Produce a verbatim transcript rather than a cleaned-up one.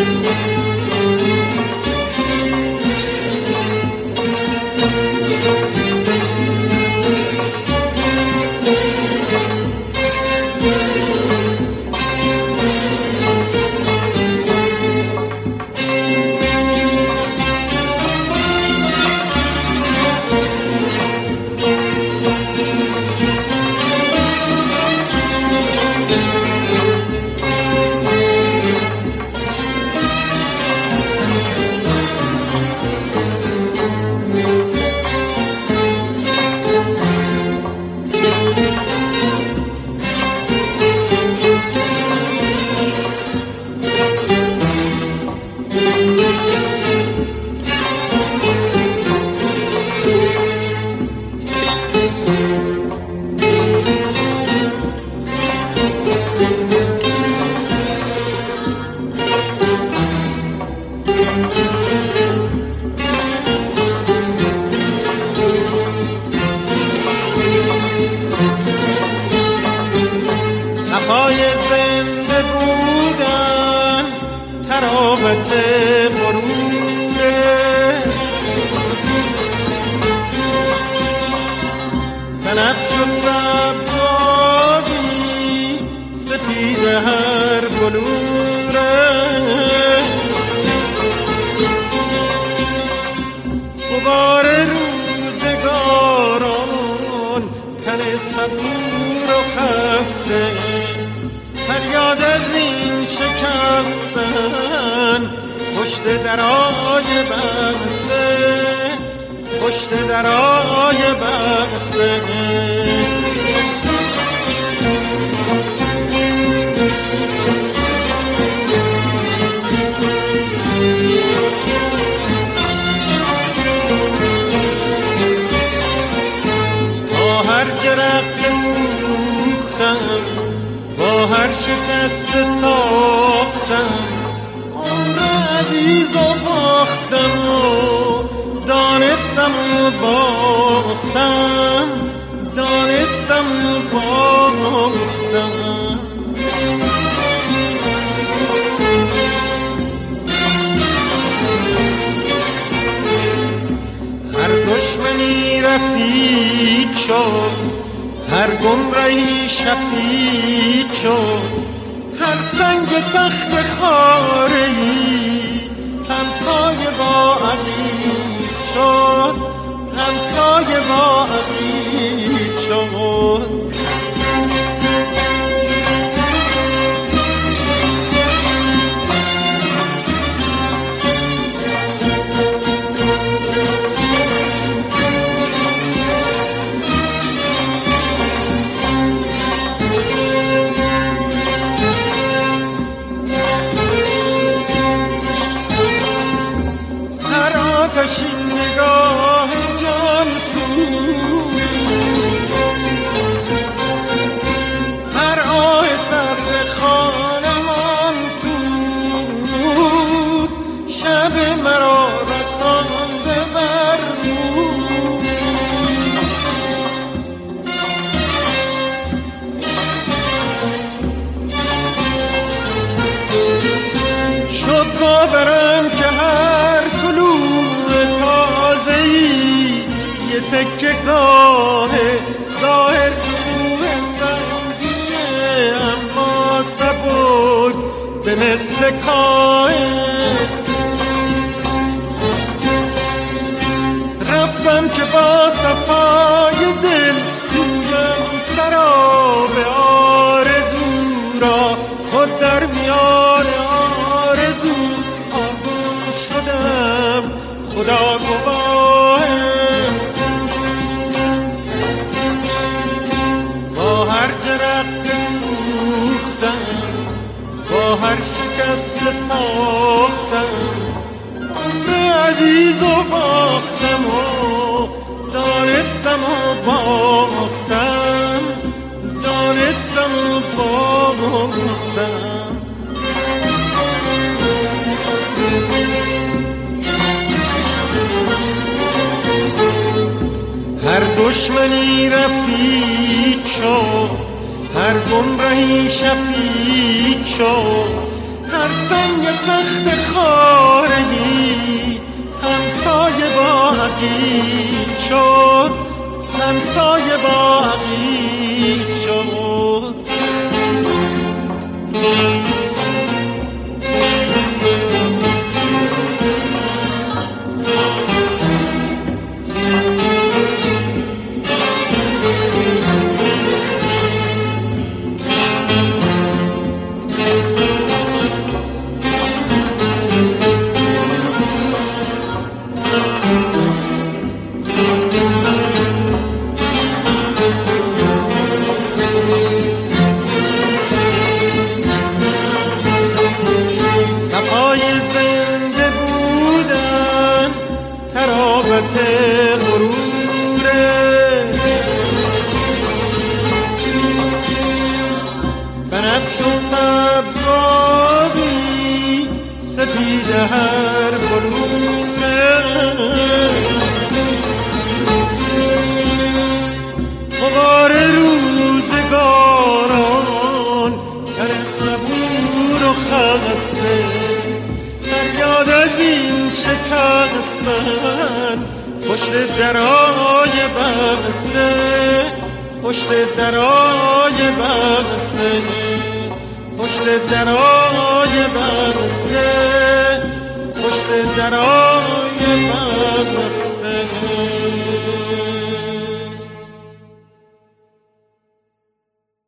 صفای زنده بودن تراوت غروره، بنفش و سبزابی سپید هر بلوره، غبار روزگاران تن صبور و خسته، فریاد از این شکستن پشت درای بسته، پشت درای بسته. با هر جرق سوختم، با هر شکست ساختم، عمر عزیز و باختم و دانستم و باختم، دانستم و باختم. هر دشمنی رفیق شد، هر گمرهی شفیق شد، هر سنگ سخت خاره‌ای همسایه با عقیق شد، همسایه با عقیق شد. آتشین نگاه جان سوز، هر آه سرد خانمان سوز، شب مرا رسانده بر روز. شد باورم که هر یه تکه گاه ظاهر چوب سنگیه، اما سبک به مثل کاه. رفتم که با صفای دل جویم سراب آرزو را، خود در میان آرزو آگوش شدم، خدا گواه. با هر جرق سوختم، با هر شکست ساختم، عمر عزیز و باختم و دانستم و باختم، دانستم و باختم. هر دشمنی رفیق شد، هر گمرهی شفیق شد، هر سنگ سخت خاره‌ای همسایه با عقیق شد، همسایه با عقیق شد. بنفش و سبزابی سپید هر بلوره، غبار روزگاران تر صبور و خسته، فریاد از این شکستن پشت درای بسته، پشت درای بسته، پشت درای بسته، پشت درای بسته.